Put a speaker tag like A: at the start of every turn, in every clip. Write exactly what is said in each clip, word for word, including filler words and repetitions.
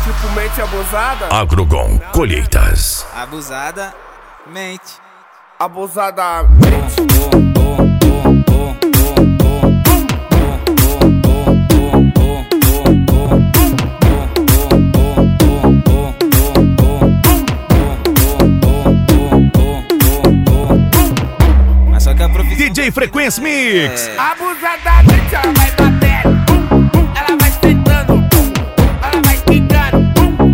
A: tipo mente abusada.
B: Agrogon Colheitas.
C: Abusada, mente.
A: Abusadamente.
C: Mas só que a profissão
B: D J Frequência Mix.
C: é...
A: Abusadamente ela vai batendo, ela vai sentando, ela vai quicando,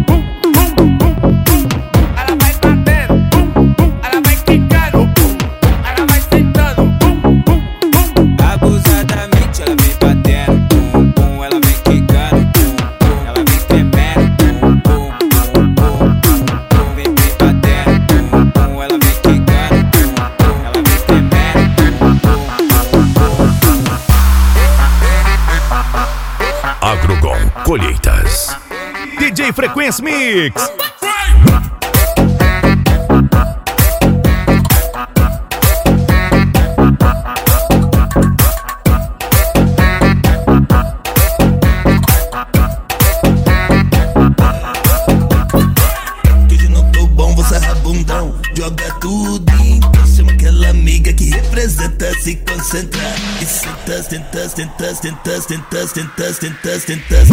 A: ela vai batendo, ela vai quicando, ela vai sentando.
C: Abusadamente ela vem batendo, pum, pum, ela vem quicando, pum, ela vem tremendo, pum, pum, pum, pum, pum, vem vem batendo, pum, pum, ela vem quicando, pum, ela vem tremendo, pum, pum.
B: Agrogon Colheitas. D J Frequência Mix.
D: Que hoje não tô bom, você é rabundão. Joga tudo então chama aquela amiga que representa, se concentra. E senta, senta, senta, senta, senta, senta, senta, senta,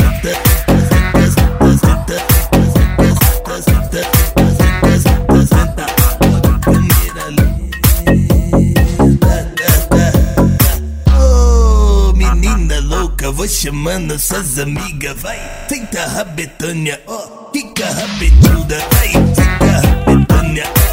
D: senta. Oh, menina louca, vou chamando suas amigas, vai. Senta a rabetânia, ó, fica rabetuda, vai. Senta a rabetânia.